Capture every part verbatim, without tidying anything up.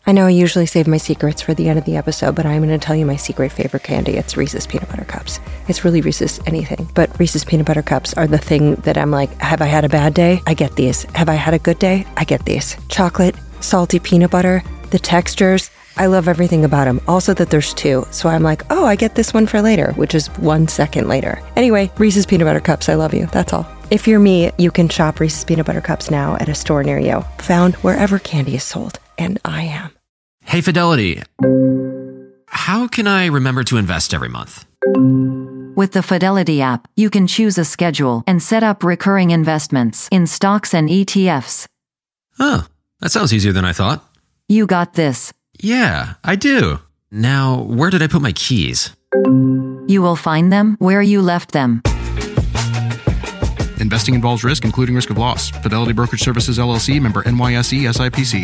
I know I usually save my secrets for the end of the episode, but I'm going to tell you my secret favorite candy. It's Reese's Peanut Butter Cups. It's really Reese's anything, but Reese's Peanut Butter Cups are the thing that I'm like, have I had a bad day? I get these. Have I had a good day? I get these. Chocolate, salty peanut butter, the textures. I love everything about them. Also that there's two. So I'm like, oh, I get this one for later, which is one second later. Anyway, Reese's Peanut Butter Cups. I love you. That's all. If you're me, you can shop Reese's Peanut Butter Cups now at a store near you. Found wherever candy is sold. And I am. Hey, Fidelity. How can I remember to invest every month? With the Fidelity app, you can choose a schedule and set up recurring investments in stocks and E T Fs. Oh, that sounds easier than I thought. You got this. Yeah, I do. Now, where did I put my keys? You will find them where you left them. Investing involves risk, including risk of loss. Fidelity Brokerage Services, L L C, member N Y S E, S I P C.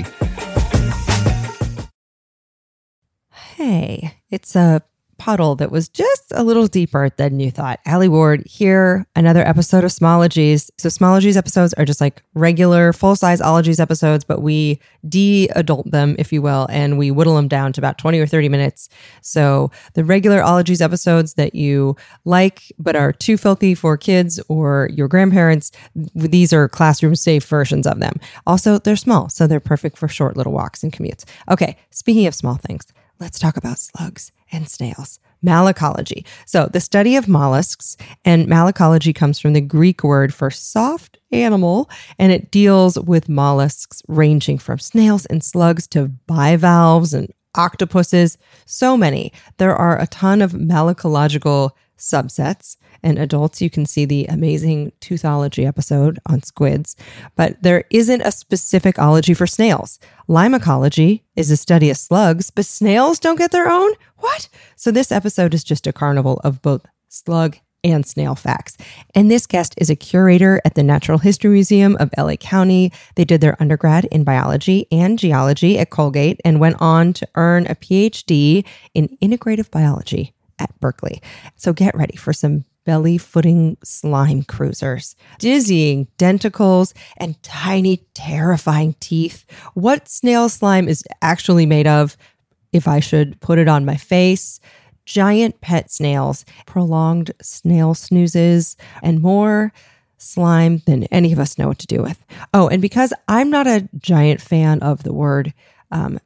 Hey, it's a puddle that was just a little deeper than you thought. Allie Ward here, another episode of Smologies. So Smologies episodes are just like regular full-size Ologies episodes, but we de-adult them, if you will, and we whittle them down to about twenty or thirty minutes. So the regular Ologies episodes that you like but are too filthy for kids or your grandparents, these are classroom-safe versions of them. Also, they're small, so they're perfect for short little walks and commutes. Okay, speaking of small things, let's talk about slugs and snails. Malacology. So the study of mollusks, and malacology comes from the Greek word for soft animal, and it deals with mollusks ranging from snails and slugs to bivalves and octopuses. So many. There are a ton of malacological subsets, and adults, you can see the amazing Toothology episode on squids, but there isn't a specific ology for snails. Limacology is a study of slugs, but snails don't get their own? What? So this episode is just a carnival of both slug and snail facts. And this guest is a curator at the Natural History Museum of L A County. They did their undergrad in biology and geology at Colgate and went on to earn a P H D in integrative biology at Berkeley. So get ready for some belly-footing slime cruisers, dizzying denticles, and tiny, terrifying teeth. What snail slime is actually made of, if I should put it on my face, giant pet snails, prolonged snail snoozes, and more slime than any of us know what to do with. Oh, and because I'm not a giant fan of the word um,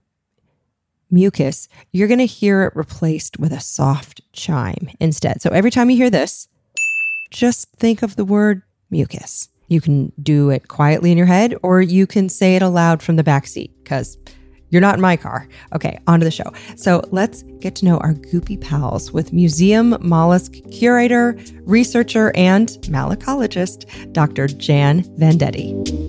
mucus, you're going to hear it replaced with a soft chime instead. So every time you hear this, just think of the word mucus. You can do it quietly in your head, or you can say it aloud from the back seat, because you're not in my car. Okay, on to the show. So let's get to know our goopy pals with museum mollusk curator, researcher, and malacologist, Doctor Jan Vendetti.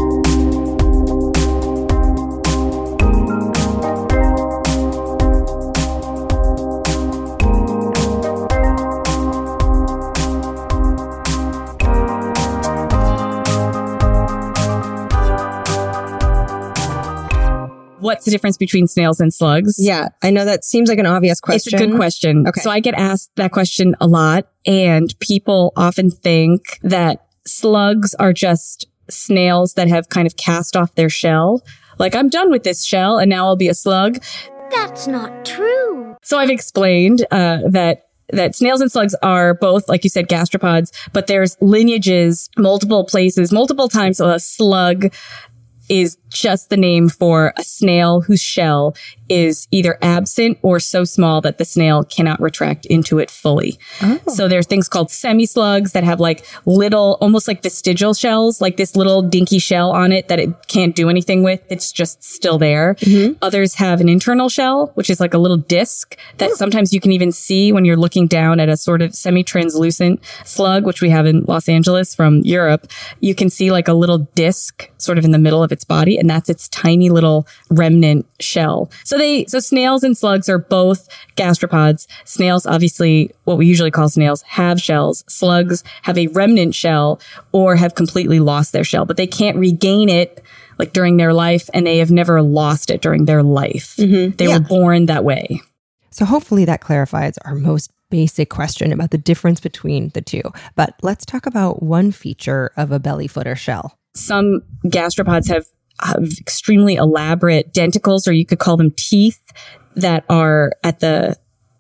What's the difference between snails and slugs? Yeah, I know that seems like an obvious question. It's a good question. Okay. So I get asked that question a lot, and people often think that slugs are just snails that have kind of cast off their shell. Like, I'm done with this shell and now I'll be a slug. That's not true. So I've explained uh, that that snails and slugs are both, like you said, gastropods, but there's lineages, multiple places, multiple times a slug is just the name for a snail whose shell is either absent or so small that the snail cannot retract into it fully. Oh. So there's things called semi-slugs that have like little, almost like vestigial shells, like this little dinky shell on it that it can't do anything with. It's just still there. Mm-hmm. Others have an internal shell, which is like a little disc that oh. sometimes you can even see when you're looking down at a sort of semi-translucent slug, which we have in Los Angeles from Europe. You can see like a little disc sort of in the middle of its body, and that's its tiny little remnant shell. So they, so snails and slugs are both gastropods. Snails, obviously, what we usually call snails, have shells. Slugs have a remnant shell or have completely lost their shell, but they can't regain it like during their life, and they have never lost it during their life. Mm-hmm. They yeah. were born that way. So hopefully that clarifies our most basic question about the difference between the two. But let's talk about one feature of a belly footer shell. Some gastropods have uh, extremely elaborate denticles, or you could call them teeth, that are at the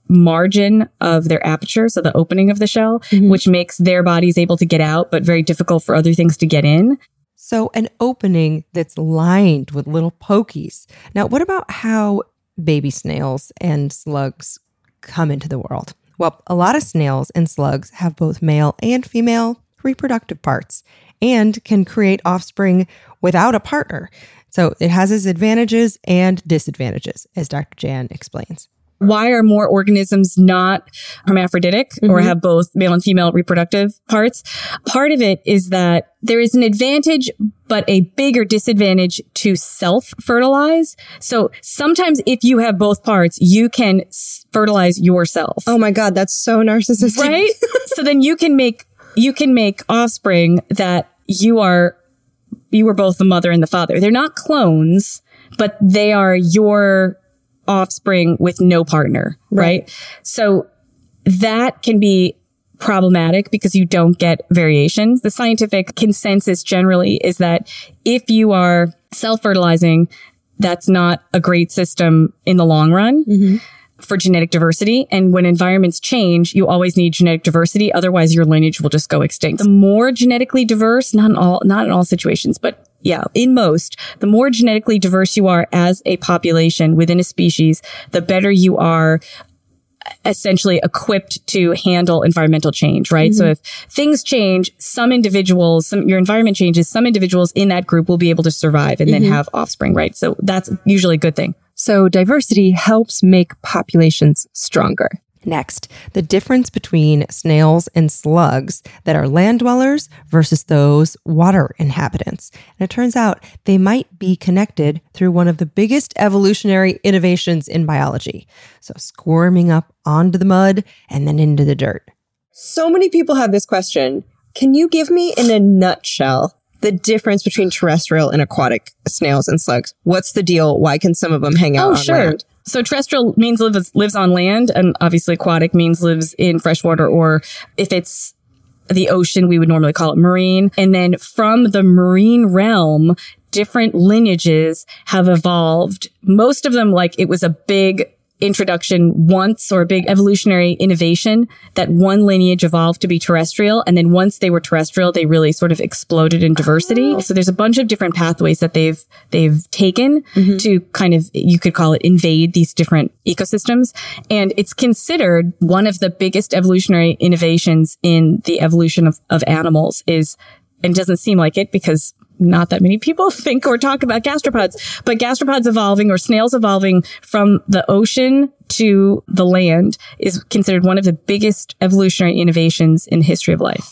margin of their aperture, so the opening of the shell, mm-hmm. which makes their bodies able to get out, but very difficult for other things to get in. So an opening that's lined with little pokies. Now, what about how baby snails and slugs come into the world? Well, a lot of snails and slugs have both male and female reproductive parts and can create offspring without a partner. So it has its advantages and disadvantages, as Doctor Jan explains. Why are more organisms not hermaphroditic mm-hmm. or have both male and female reproductive parts? Part of it is that there is an advantage, but a bigger disadvantage to self-fertilize. So sometimes if you have both parts, you can fertilize yourself. Oh my God, that's so narcissistic. Right? So then you can make, you can make offspring that you are, you are both the mother and the father. They're not clones, but they are your offspring with no partner, right? right? So that can be problematic because you don't get variations. The scientific consensus generally is that if you are self-fertilizing, that's not a great system in the long run mm-hmm. for genetic diversity. And when environments change, you always need genetic diversity. Otherwise, your lineage will just go extinct. The more genetically diverse, not in all, not in all situations, but yeah, in most, the more genetically diverse you are as a population within a species, the better you are essentially equipped to handle environmental change, right? Mm-hmm. So if things change, some individuals, some, your environment changes, some individuals in that group will be able to survive and mm-hmm. then have offspring, right? So that's usually a good thing. So diversity helps make populations stronger. Next, the difference between snails and slugs that are land dwellers versus those water inhabitants. And it turns out they might be connected through one of the biggest evolutionary innovations in biology. So squirming up onto the mud and then into the dirt. So many people have this question. Can you give me in a nutshell the difference between terrestrial and aquatic snails and slugs? What's the deal? Why can some of them hang out oh, on sure. land? So terrestrial means lives, lives on land, and obviously aquatic means lives in freshwater, or if it's the ocean, we would normally call it marine. And then from the marine realm, different lineages have evolved. Most of them, like it was a big introduction once, or a big evolutionary innovation, that one lineage evolved to be terrestrial. And then once they were terrestrial, they really sort of exploded in diversity. Oh. So there's a bunch of different pathways that they've, they've taken mm-hmm. to kind of, you could call it invade these different ecosystems. And it's considered one of the biggest evolutionary innovations in the evolution of, of animals is, and it doesn't seem like it because not that many people think or talk about gastropods, but gastropods evolving, or snails evolving from the ocean to the land, is considered one of the biggest evolutionary innovations in the history of life.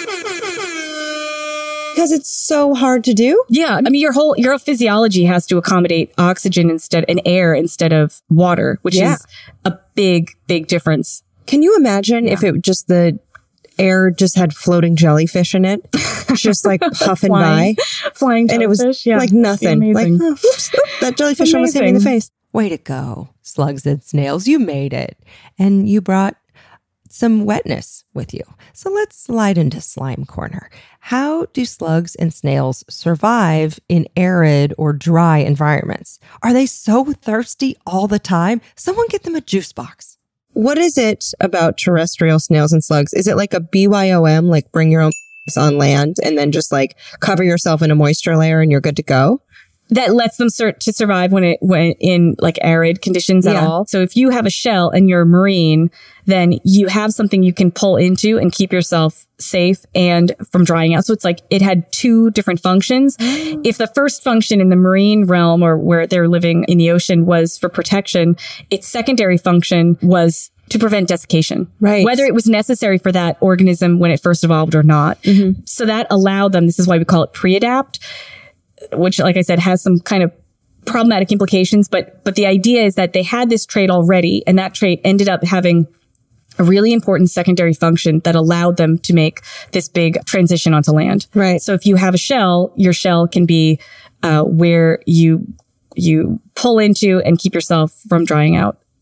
Because it's so hard to do? Yeah. I mean, your whole, your whole physiology has to accommodate oxygen instead, and air instead of water, which yeah. is a big, big difference. Can you imagine yeah. if it just the air just had floating jellyfish in it, just like puffing flying, by, flying jellyfish, and it was yeah. like nothing. Like, oh, whoops, oh, that jellyfish almost hit me in the face. Way to go, slugs and snails! You made it, and you brought some wetness with you. So let's slide into slime corner. How do slugs and snails survive in arid or dry environments? Are they so thirsty all the time? Someone get them a juice box. What is it about terrestrial snails and slugs? Is it like a B Y O M, like bring your own on land and then just like cover yourself in a moisture layer and you're good to go? That lets them sur- to survive when it when in like arid conditions at yeah. all. So if you have a shell and you're marine, then you have something you can pull into and keep yourself safe and from drying out. So it's like it had two different functions. If the first function in the marine realm, or where they're living in the ocean, was for protection, its secondary function was to prevent desiccation, right? Whether it was necessary for that organism when it first evolved or not. Mm-hmm. So that allowed them, this is why we call it pre-adapt, which, like I said, has some kind of problematic implications. But, but the idea is that they had this trait already, and that trait ended up having a really important secondary function that allowed them to make this big transition onto land. Right. So if you have a shell, your shell can be, uh, where you, you pull into and keep yourself from drying out.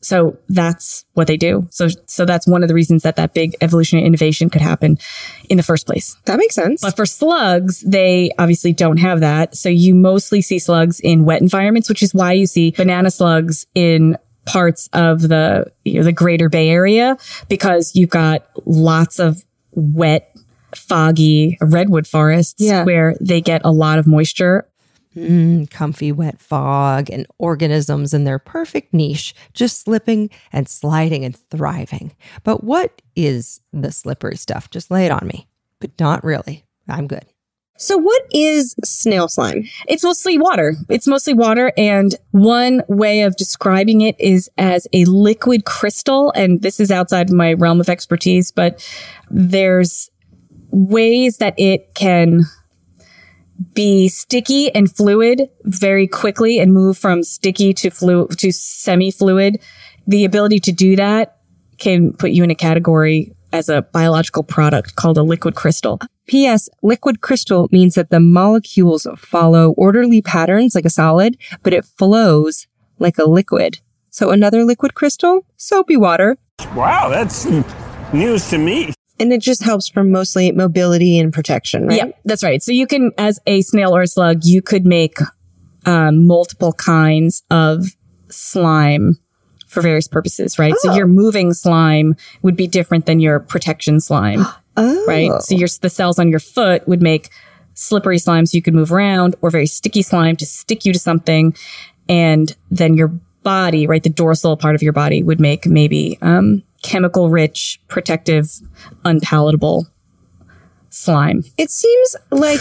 So that's what they do. So, so that's one of the reasons that that big evolutionary innovation could happen in the first place. That makes sense. But for slugs, they obviously don't have that. So you mostly see slugs in wet environments, which is why you see banana slugs in parts of the, you know, the greater Bay Area, because you've got lots of wet, foggy redwood forests yeah. where they get a lot of moisture. Mm, comfy wet fog and organisms in their perfect niche, just slipping and sliding and thriving. But what is the slippery stuff? Just lay it on me. But not really. I'm good. So what is snail slime? It's mostly water. It's mostly water. And one way of describing it is as a liquid crystal. And this is outside my realm of expertise, but there's ways that it can be sticky and fluid very quickly and move from sticky to flu to semi-fluid. The ability to do that can put you in a category as a biological product called a liquid crystal. P S. Liquid crystal means that the molecules follow orderly patterns like a solid, but it flows like a liquid. So another liquid crystal, soapy water. Wow, that's news to me. And it just helps for mostly mobility and protection, right? Yeah, that's right. So you can, as a snail or a slug, you could make um, multiple kinds of slime for various purposes, right? Oh. So your moving slime would be different than your protection slime, oh. right? So your the cells on your foot would make slippery slime so you could move around, or very sticky slime to stick you to something. And then your body, right, the dorsal part of your body would make maybe um chemical rich, protective, unpalatable slime. It seems like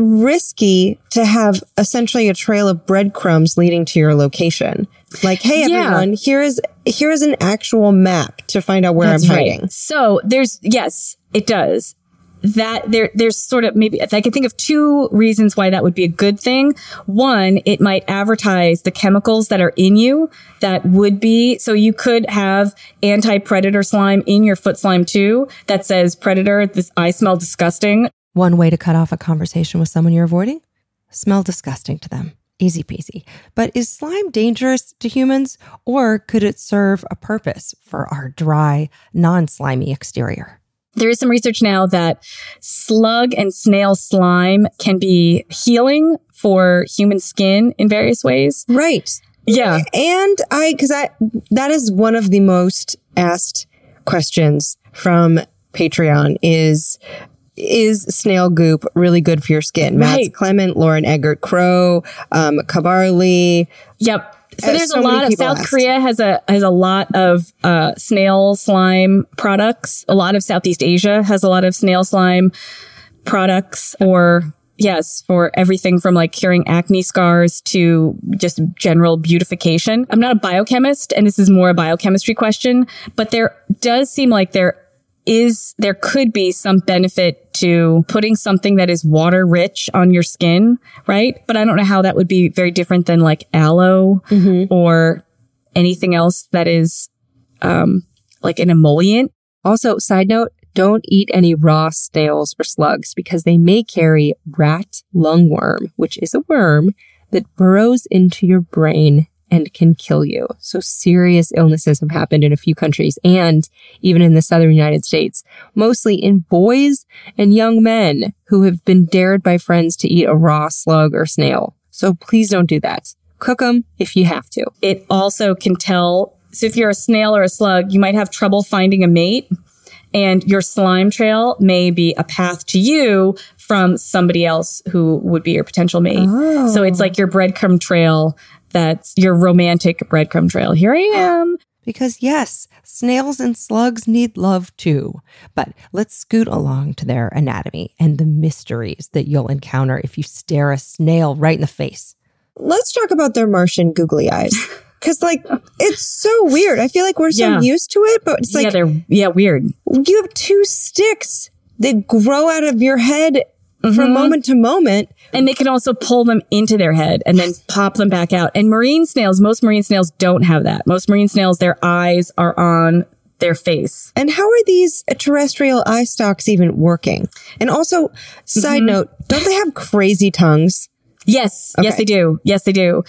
risky to have essentially a trail of breadcrumbs leading to your location. Like, hey, Yeah. everyone, here is here is an actual map to find out where That's I'm right. hiding. So there's, yes, it does. That there, there's sort of maybe, I can think of two reasons why that would be a good thing. One, it might advertise the chemicals that are in you that would be, so you could have anti-predator slime in your foot slime too that says predator, this, I smell disgusting. One way to cut off a conversation with someone you're avoiding? Smell disgusting to them. Easy peasy. But is slime dangerous to humans, or could it serve a purpose for our dry, non-slimy exterior? There is some research now that slug and snail slime can be healing for human skin in various ways. Right. Yeah. And I, because I, that is one of the most asked questions from Patreon is, is snail goop really good for your skin? Matt Right. Clement, Lauren Eggert Crow, um, Kabarli. Yep. So Uh, there's so a many lot of people South asked. Korea has a has a lot of uh snail slime products. A lot of Southeast Asia has a lot of snail slime products, or yes, for everything from like curing acne scars to just general beautification. I'm not a biochemist, and this is more a biochemistry question, but there does seem like there is, there could be some benefit to putting something that is water rich on your skin, right? But I don't know how that would be very different than like aloe Mm-hmm. or anything else that is, um, like an emollient. Also, side note, don't eat any raw snails or slugs because they may carry rat lungworm, which is a worm that burrows into your brain and can kill you. So serious illnesses have happened in a few countries and even in the southern United States, mostly in boys and young men who have been dared by friends to eat a raw slug or snail. So please don't do that. Cook them if you have to. It also can tell, so if you're a snail or a slug, you might have trouble finding a mate, and your slime trail may be a path to you from somebody else who would be your potential mate. Oh. So it's like your breadcrumb trail. That's your romantic breadcrumb trail. Here I am. Because yes, snails and slugs need love too. But let's scoot along to their anatomy and the mysteries that you'll encounter if you stare a snail right in the face. Let's talk about their Martian googly eyes. Because, like, it's so weird. I feel like we're so Yeah. used to it, but it's like yeah, they're yeah weird. you have two sticks that grow out of your head from moment to moment. And they can also pull them into their head and then pop them back out. And marine snails, most marine snails don't have that. Most marine snails, their eyes are on their face. And how are these terrestrial eye stalks even working? And also, side note, don't they have crazy tongues? Yes, Okay. yes, they do. Yes, they do.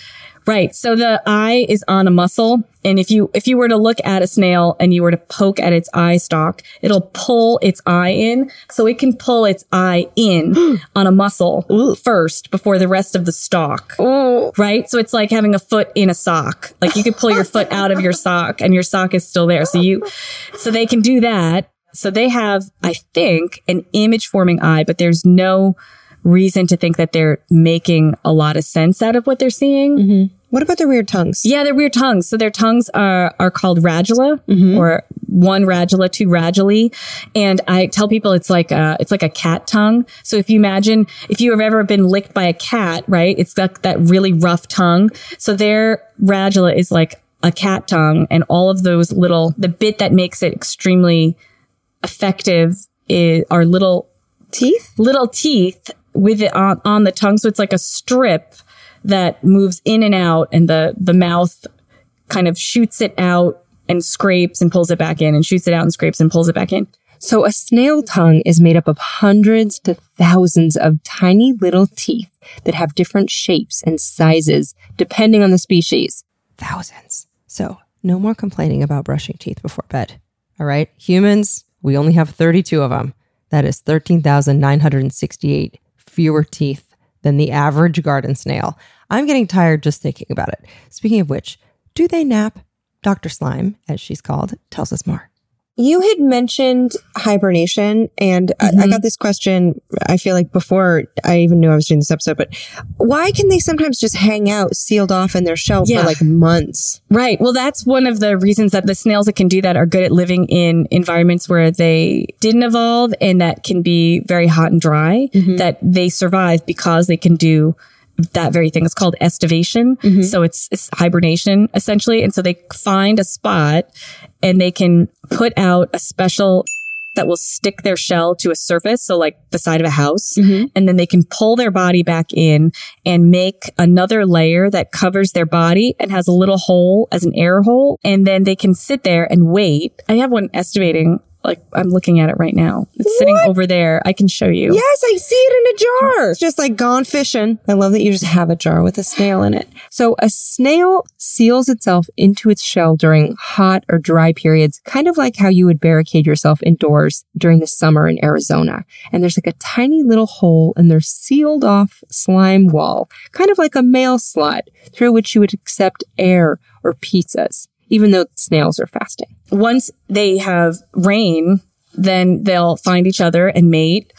Right. So the eye is on a muscle. And if you, if you were to look at a snail and you were to poke at its eye stalk, it'll pull its eye in. So it can pull its eye in on a muscle Ooh. first before the rest of the stalk. Ooh. Right. So it's like having a foot in a sock. Like you could pull your foot out of your sock and your sock is still there. So you, so they can do that. So they have, I think, an image forming eye, but there's no reason to think that they're making a lot of sense out of what they're seeing. Mm-hmm. What about their weird tongues? Yeah, they're weird tongues. So their tongues are are called radula, mm-hmm. or one radula, two radulae. And I tell people it's like a, it's like a cat tongue. So if you imagine, if you have ever been licked by a cat, right? It's got that really rough tongue. So their radula is like a cat tongue, and all of those little, the bit that makes it extremely effective is our little teeth, little teeth with it on, on the tongue. So it's like a strip that moves in and out, and the, the mouth kind of shoots it out and scrapes and pulls it back in, and shoots it out and scrapes and pulls it back in. So a snail tongue is made up of hundreds to thousands of tiny little teeth that have different shapes and sizes depending on the species. Thousands. So no more complaining about brushing teeth before bed. All right. Humans, we only have thirty-two of them. That is thirteen thousand nine hundred sixty-eight fewer teeth than the average garden snail. I'm getting tired just thinking about it. Speaking of which, do they nap? Doctor Slime, as she's called, tells us more. You had mentioned hibernation, and mm-hmm. I, I got this question, I feel like before I even knew I was doing this episode, but why can they sometimes just hang out sealed off in their shell yeah. for like months? Right. Well, that's one of the reasons that the snails that can do that are good at living in environments where they didn't evolve and that can be very hot and dry, mm-hmm. that they survive because they can do that very thing. It's called estivation. Mm-hmm. So it's, it's hibernation essentially. And so they find a spot and they can put out a special that will stick their shell to a surface. So like the side of a house. Mm-hmm. And then they can pull their body back in and make another layer that covers their body and has a little hole as an air hole. And then they can sit there and wait. I have one estivating. Like, I'm looking at it right now. It's what? Sitting over there. I can show you. Yes, I see it in a jar. It's just like gone fishing. I love that you just have a jar with a snail in it. So a snail seals itself into its shell during hot or dry periods, kind of like how you would barricade yourself indoors during the summer in Arizona. And there's like a tiny little hole in their sealed off slime wall, kind of like a mail slot through which you would accept air or pizzas, even though snails are fasting. Once they have rain, then they'll find each other and mate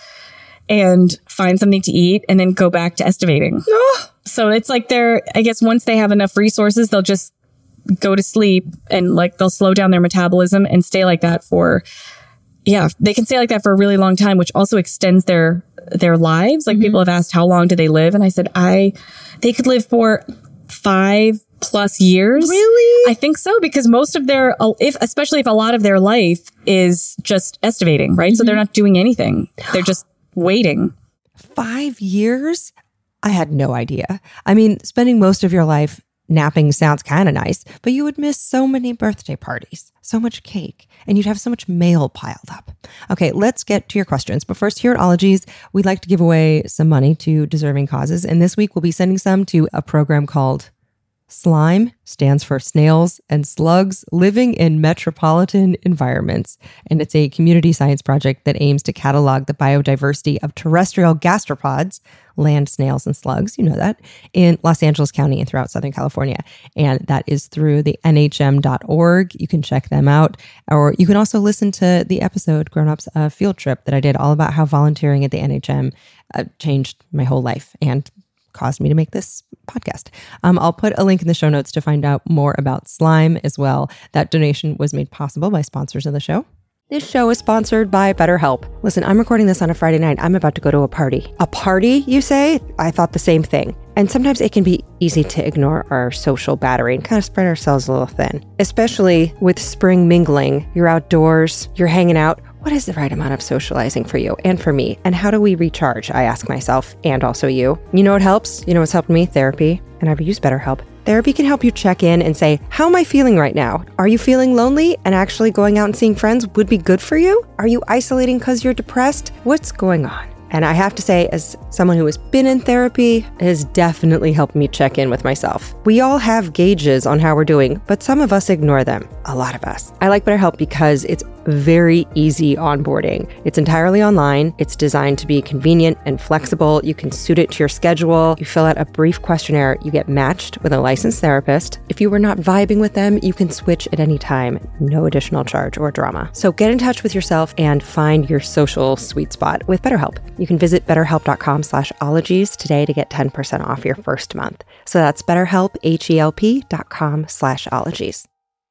and find something to eat and then go back to estivating. Oh. So it's like they're, I guess once they have enough resources, they'll just go to sleep and like they'll slow down their metabolism and stay like that for, yeah, they can stay like that for a really long time, which also extends their, their lives. Like mm-hmm. people have asked, how long do they live? And I said, I, they could live for five plus years. Really? I think so, because most of their, if especially if a lot of their life is just estivating, right? Mm-hmm. So they're not doing anything. They're just waiting. Five years? I had no idea. I mean, spending most of your life napping sounds kind of nice, but you would miss so many birthday parties, so much cake, and you'd have so much mail piled up. Okay, let's get to your questions. But first, here at Ologies, we'd like to give away some money to deserving causes. And this week, we'll be sending some to a program called SLIME, stands for Snails and Slugs Living in Metropolitan Environments. And it's a community science project that aims to catalog the biodiversity of terrestrial gastropods, land snails and slugs, you know that, in Los Angeles County and throughout Southern California. And that is through the N H M dot org. You can check them out. Or you can also listen to the episode, Grown Ups, a Field Trip, that I did all about how volunteering at the N H M uh, changed my whole life and caused me to make this podcast. Um, I'll put a link in the show notes to find out more about slime as well. That donation was made possible by sponsors of the show. This show is sponsored by BetterHelp. Listen, I'm recording this on a Friday night. I'm about to go to a party. A party, you say? I thought the same thing. And sometimes it can be easy to ignore our social battery and kind of spread ourselves a little thin, especially with spring mingling. You're outdoors, you're hanging out. What is the right amount of socializing for you and for me? And how do we recharge? I ask myself, and also you. You know what helps? You know what's helped me? Therapy. And I've used BetterHelp. Therapy can help you check in and say, how am I feeling right now? Are you feeling lonely and actually going out and seeing friends would be good for you? Are you isolating because you're depressed? What's going on? And I have to say, as someone who has been in therapy, it has definitely helped me check in with myself. We all have gauges on how we're doing, but some of us ignore them. A lot of us. I like BetterHelp because it's very easy onboarding. It's entirely online. It's designed to be convenient and flexible. You can suit it to your schedule. You fill out a brief questionnaire. You get matched with a licensed therapist. If you were not vibing with them, you can switch at any time. No additional charge or drama. So get in touch with yourself and find your social sweet spot with BetterHelp. You can visit betterhelp.com slash ologies today to get ten percent off your first month. So that's betterhelp, H-E-L-P dot com slash ologies.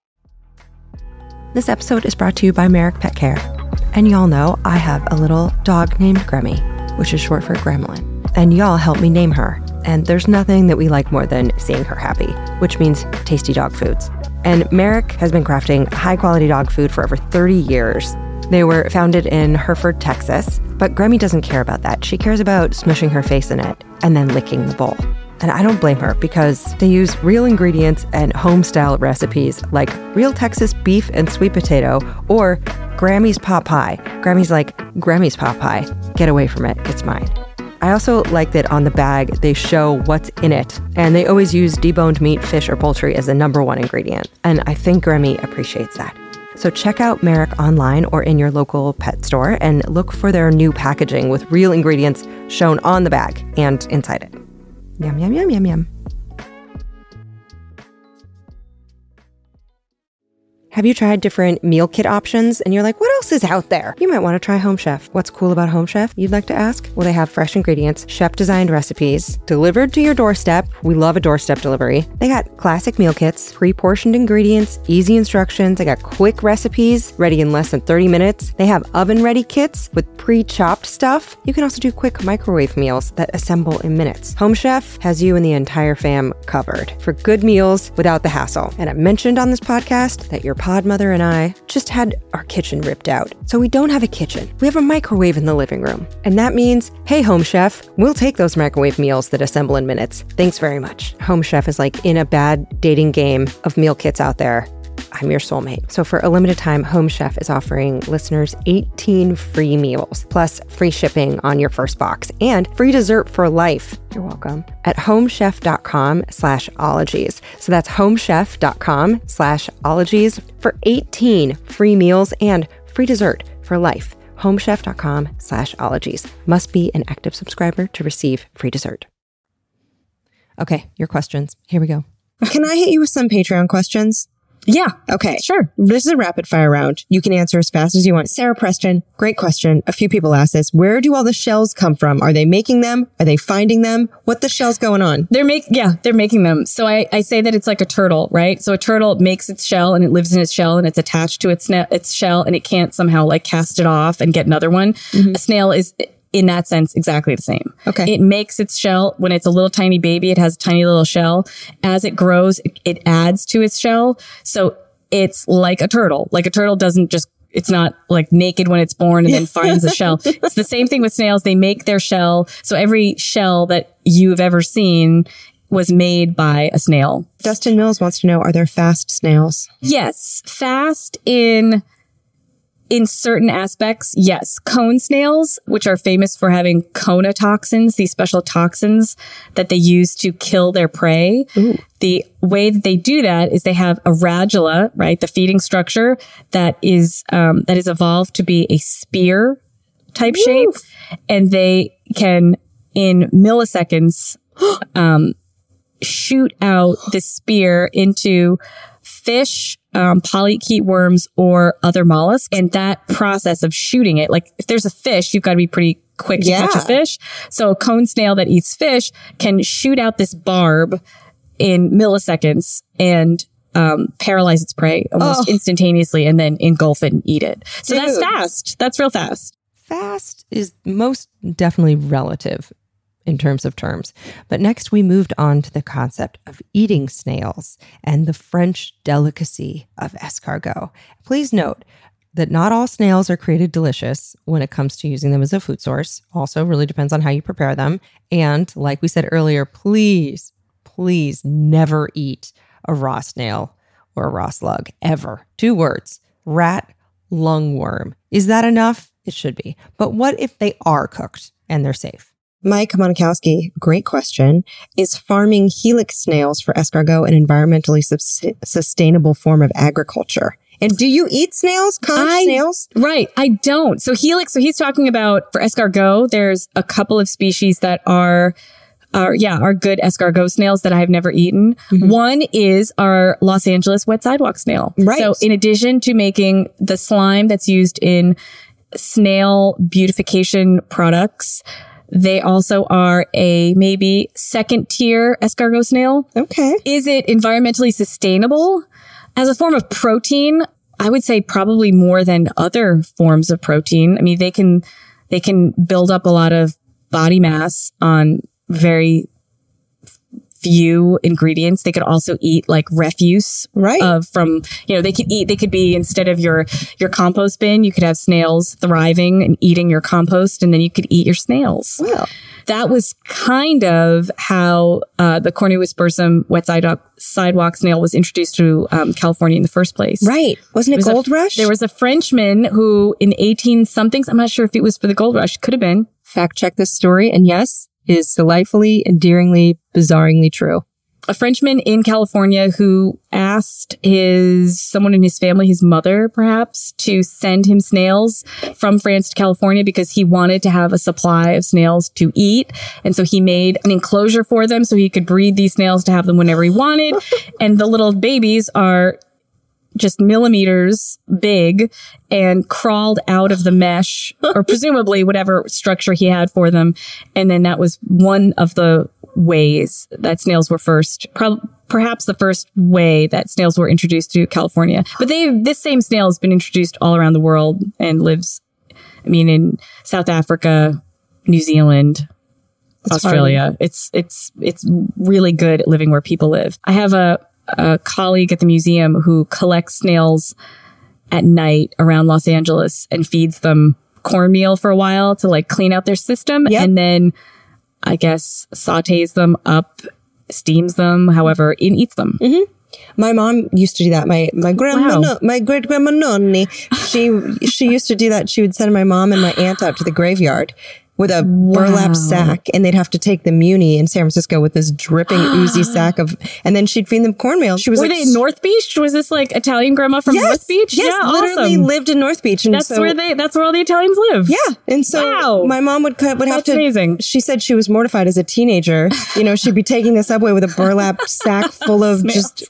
This episode is brought to you by Merrick Pet Care. And y'all know I have a little dog named Gremmy, which is short for Gremlin. And y'all helped me name her. And there's nothing that we like more than seeing her happy, which means tasty dog foods. And Merrick has been crafting high-quality dog food for over thirty years. They were founded in Hereford, Texas, but Gremmy doesn't care about that. She cares about smushing her face in it and then licking the bowl. And I don't blame her because they use real ingredients and home-style recipes like real Texas beef and sweet potato or Grammy's pot pie. Grammy's like, Grammy's pot pie. Get away from it. It's mine. I also like that on the bag, they show what's in it. And they always use deboned meat, fish, or poultry as the number one ingredient. And I think Gremmy appreciates that. So check out Merrick online or in your local pet store and look for their new packaging with real ingredients shown on the bag and inside it. Yum, yum, yum, yum, yum. Have you tried different meal kit options and you're like, what else is out there? You might want to try Home Chef. What's cool about Home Chef, you'd like to ask? Well, they have fresh ingredients, chef-designed recipes, delivered to your doorstep. We love a doorstep delivery. They got classic meal kits, pre-portioned ingredients, easy instructions. They got quick recipes, ready in less than thirty minutes. They have oven-ready kits with pre-chopped stuff. You can also do quick microwave meals that assemble in minutes. Home Chef has you and the entire fam covered for good meals without the hassle. And I mentioned on this podcast that your pod mother and I just had our kitchen ripped out. So we don't have a kitchen. We have a microwave in the living room. And that means, hey, Home Chef, we'll take those microwave meals that assemble in minutes. Thanks very much. Home Chef is like in a bad dating game of meal kits out there. I'm your soulmate. So for a limited time, Home Chef is offering listeners eighteen free meals, plus free shipping on your first box and free dessert for life. You're welcome. At homechef.com slash ologies. So that's homechef.com slash ologies for eighteen free meals and free dessert for life. homechef.com slash ologies. Must be an active subscriber to receive free dessert. Okay, your questions. Here we go. Can I hit you with some Patreon questions? Yeah. Okay. Sure. This is a rapid fire round. You can answer as fast as you want. Sarah Preston, great question. A few people asked this. Where do all the shells come from? Are they making them? Are they finding them? What the shells going on? They're make yeah, they're making them. So I, I say that it's like a turtle, right? So a turtle makes its shell and it lives in its shell and it's attached to its ne- its shell and it can't somehow like cast it off and get another one. Mm-hmm. A snail is in that sense exactly the same. Okay. It makes its shell when it's a little tiny baby. It has a tiny little shell. As it grows, it, it adds to its shell. So it's like a turtle. Like a turtle doesn't just, it's not like naked when it's born and then finds a shell. It's the same thing with snails. They make their shell. So every shell that you've ever seen was made by a snail. Dustin Mills wants to know, are there fast snails? Yes. Fast in... In certain aspects, yes. Cone snails, which are famous for having conotoxins, these special toxins that they use to kill their prey. Ooh. The way that they do that is they have a radula, right? The feeding structure that is, um, that is evolved to be a spear type Ooh. shape. And they can, in milliseconds, um, shoot out the spear into fish, um, polychaete worms, or other mollusks. And that process of shooting it, like if there's a fish, you've got to be pretty quick to yeah. catch a fish. So a cone snail that eats fish can shoot out this barb in milliseconds and um, paralyze its prey almost oh. instantaneously and then engulf it and eat it. So Dude. that's fast. That's real fast. Fast is most definitely relative in terms of terms. But next we moved on to the concept of eating snails and the French delicacy of escargot. Please note that not all snails are created delicious when it comes to using them as a food source. Also really depends on how you prepare them. And like we said earlier, please, please never eat a raw snail or a raw slug, ever. Two words, rat lungworm. Is that enough? it should be. But what if they are cooked and they're safe? Mike Monikowski, great question. Is farming helix snails for escargot an environmentally subs- sustainable form of agriculture? And do you eat snails? Conch I, snails? Right. I don't. So helix, so he's talking about for escargot, there's a couple of species that are, are yeah, are good escargot snails that I have never eaten. Mm-hmm. One is our Los Angeles wet sidewalk snail. Right. So in addition to making the slime that's used in snail beautification products, they also are a maybe second tier escargot snail. Okay. Is it environmentally sustainable? As a form of protein, I would say probably more than other forms of protein. I mean, they can, they can build up a lot of body mass on very few ingredients. They could also eat like refuse, right? Of from, you know, they could eat, they could be instead of your, your compost bin, you could have snails thriving and eating your compost, and then you could eat your snails. Wow. That was kind of how uh, the Cornua spursum wet sidewalk, sidewalk snail was introduced to um, California in the first place. Right. Wasn't it, it was Gold a, Rush? There was a Frenchman who in eighteen somethings, I'm not sure if it was for the Gold Rush, could have been. Fact check this story, and yes, is delightfully, endearingly, bizarringly true. A Frenchman in California who asked his, someone in his family, his mother perhaps, to send him snails from France to California because he wanted to have a supply of snails to eat. And so he made an enclosure for them so he could breed these snails to have them whenever he wanted. And the little babies are just millimeters big and crawled out of the mesh or presumably whatever structure he had for them. And then that was one of the ways that snails were first, pro- perhaps the first way that snails were introduced to California. But they, this same snail has been introduced all around the world and lives, I mean, in South Africa, New Zealand, That's Australia. Hard. It's, it's, it's really good at living where people live. I have a, a colleague at the museum who collects snails at night around Los Angeles and feeds them cornmeal for a while to like clean out their system. Yep. And then I guess sautés them up, steams them, however, and eats them. Mm-hmm. My mom used to do that. My my grandma, wow. no, my great grandma Nonni, she she used to do that. She would send my mom and my aunt out to the graveyard with a wow. burlap sack, and they'd have to take the Muni in San Francisco with this dripping, oozy sack of, and then she'd feed them cornmeal. She was Were like, they in North Beach? Was this like Italian grandma from yes, North Beach? Yes, yeah, literally awesome. lived in North Beach. And that's so, where they, that's where all the Italians live. Yeah. And so wow. my mom would, would have that's to, amazing. She said she was mortified as a teenager. You know, she'd be taking the subway with a burlap sack full of just...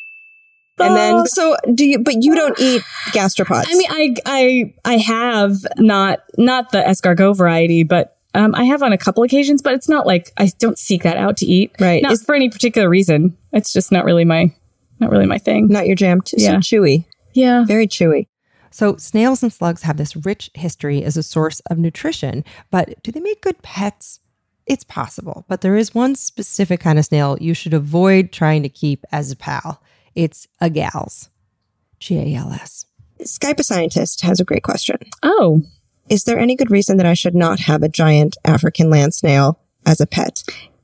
And then, so do you, but you don't eat gastropods. I mean, I, I, I have not, not the escargot variety, but, um, I have on a couple occasions, but it's not like I don't seek that out to eat. Right. Not Is, for any particular reason. It's just not really my, not really my thing. Not your jam. Too yeah. so chewy. Yeah. Very chewy. So snails and slugs have this rich history as a source of nutrition, but do they make good pets? It's possible, but there is one specific kind of snail you should avoid trying to keep as a pal. It's a gals. G A L S. Skype a Scientist has a great question. Oh. Is there any good reason that I should not have a giant African land snail as a pet?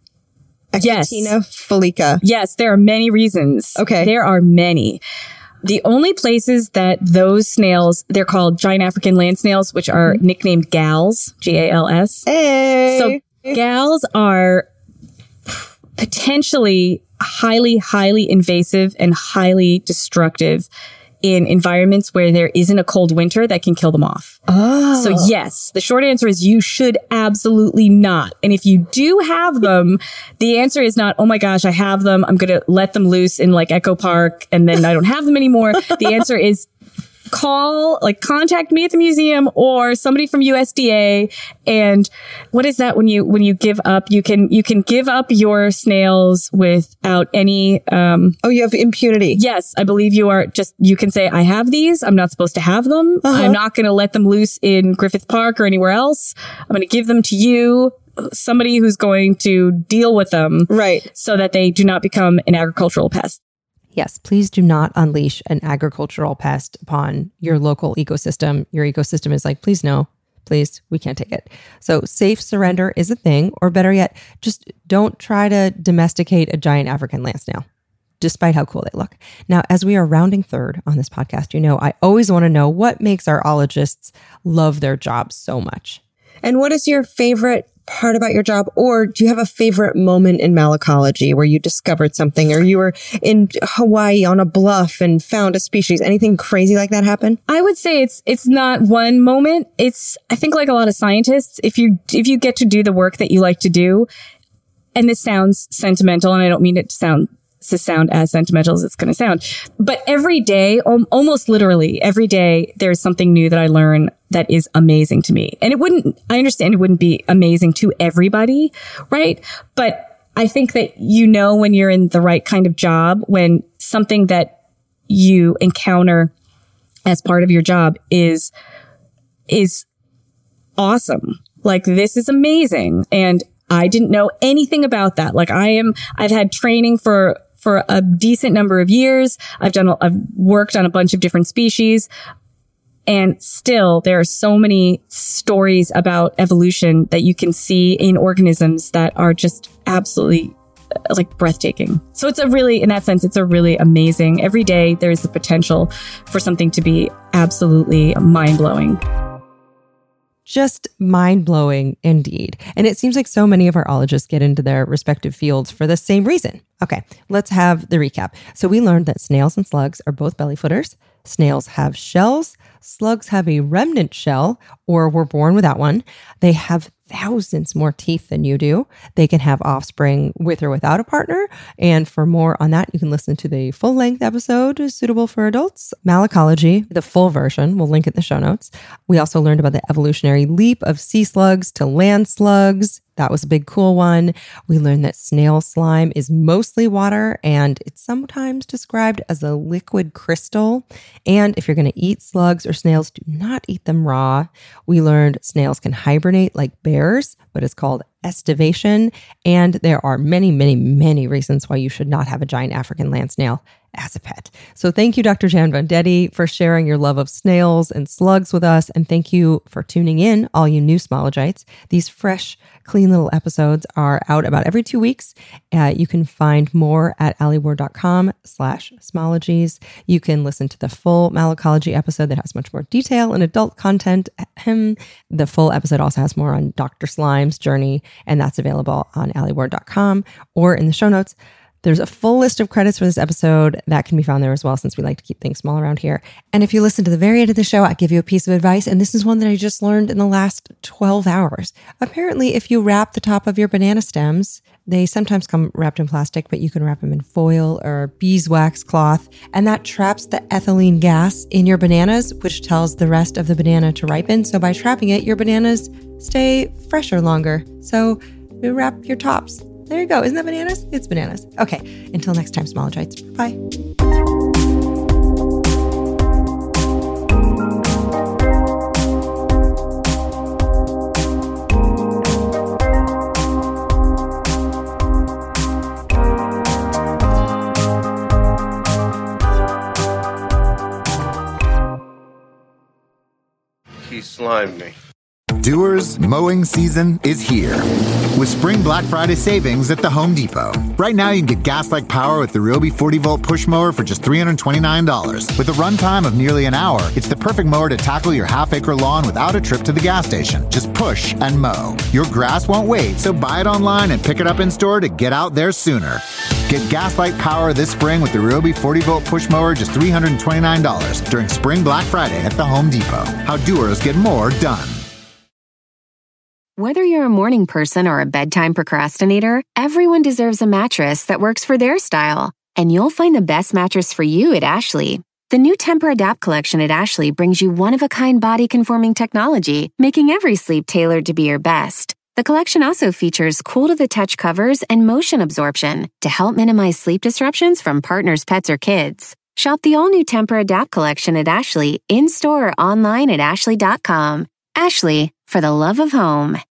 Yes. Tina Felica. Yes, there are many reasons. Okay. There are many. The only places that those snails, they're called giant African land snails, which are mm-hmm. nicknamed gals, G A L S. Hey. So gals are potentially highly, highly invasive and highly destructive in environments where there isn't a cold winter that can kill them off. Oh. So yes, the short answer is you should absolutely not. And if you do have them, the answer is not, oh my gosh, I have them. I'm going to let them loose in like Echo Park and then I don't have them anymore. The answer is call, like contact me at the museum or somebody from U S D A. And what is that when you, when you give up, you can, you can give up your snails without any, um, oh, you have impunity. Yes. I believe you are just, you can say, I have these. I'm not supposed to have them. Uh-huh. I'm not going to let them loose in Griffith Park or anywhere else. I'm going to give them to you, somebody who's going to deal with them. Right. So that they do not become an agricultural pest. Yes, please do not unleash an agricultural pest upon your local ecosystem. Your ecosystem is like, please no, please, we can't take it. So safe surrender is a thing, or better yet, just don't try to domesticate a giant African land snail. despite how cool they look. Now, as we are rounding third on this podcast, you know, I always want to know what makes our ologists love their jobs so much. And what is your favorite part about your job? Or do you have a favorite moment in malacology where you discovered something, or you were in Hawaii on a bluff and found a species? Anything crazy like that happen? I would say it's it's not one moment. It's, I think, like a lot of scientists, if you if you get to do the work that you like to do, and this sounds sentimental, and I don't mean it to sound to sound as sentimental as it's going to sound, but every day, almost literally every day, there's something new that I learn that is amazing to me. And it wouldn't, I understand it wouldn't be amazing to everybody, right? But I think that you know when you're in the right kind of job, when something that you encounter as part of your job is, is awesome. Like, this is amazing. And I didn't know anything about that. Like, I am, I've had training for, for a decent number of years. I've done, I've worked on a bunch of different species. And still, there are so many stories about evolution that you can see in organisms that are just absolutely like breathtaking. So it's a really, in that sense, it's a really amazing, every day there's the potential for something to be absolutely mind-blowing. Just mind-blowing indeed. And it seems like so many of our ologists get into their respective fields for the same reason. Okay, let's have the recap. So we learned that snails and slugs are both bellyfooters. Snails have shells. Slugs have a remnant shell, or were born without one. They have thousands more teeth than you do. They can have offspring with or without a partner. And for more on that, you can listen to the full-length episode suitable for adults, Malacology, the full version. We'll link it in the show notes. We also learned about the evolutionary leap of sea slugs to land slugs. That was a big cool one. We learned that snail slime is mostly water, and it's sometimes described as a liquid crystal. And if you're going to eat slugs or snails, do not eat them raw. We learned snails can hibernate like bears, but it's called estivation. And there are many, many, many reasons why you should not have a giant African land snail as a pet. So thank you, Doctor Jan Vendetti, for sharing your love of snails and slugs with us. And thank you for tuning in, all you new Smologites. These fresh, clean little episodes are out about every two weeks. Uh, you can find more at alieward.com slash Smologies. You can listen to the full Malacology episode that has much more detail and adult content. The full episode also has more on Doctor Slime's journey, and that's available on alieward dot com or in the show notes. There's a full list of credits for this episode that can be found there as well, since we like to keep things small around here. And if you listen to the very end of the show, I give you a piece of advice. And this is one that I just learned in the last twelve hours. Apparently, if you wrap the top of your banana stems, they sometimes come wrapped in plastic, but you can wrap them in foil or beeswax cloth. And that traps the ethylene gas in your bananas, which tells the rest of the banana to ripen. So by trapping it, your bananas stay fresher longer. So you wrap your tops. There you go. Isn't that bananas? It's bananas. Okay. Until next time, Smologites. Bye. He slimed me. Doers, mowing season is here with Spring Black Friday savings at the Home Depot. Right now, you can get gas-like power with the Ryobi forty volt push mower for just three hundred twenty-nine dollars. With a runtime of nearly an hour, it's the perfect mower to tackle your half-acre lawn without a trip to the gas station. Just push and mow. Your grass won't wait, so buy it online and pick it up in store to get out there sooner. Get gas-like power this spring with the Ryobi forty volt push mower, just three hundred twenty-nine dollars during Spring Black Friday at the Home Depot. How doers get more done. Whether you're a morning person or a bedtime procrastinator, everyone deserves a mattress that works for their style. And you'll find the best mattress for you at Ashley. The new Tempur-Adapt collection at Ashley brings you one-of-a-kind body-conforming technology, making every sleep tailored to be your best. The collection also features cool-to-the-touch covers and motion absorption to help minimize sleep disruptions from partners, pets, or kids. Shop the all-new Tempur-Adapt collection at Ashley, in-store or online at ashley dot com. Ashley, for the love of home.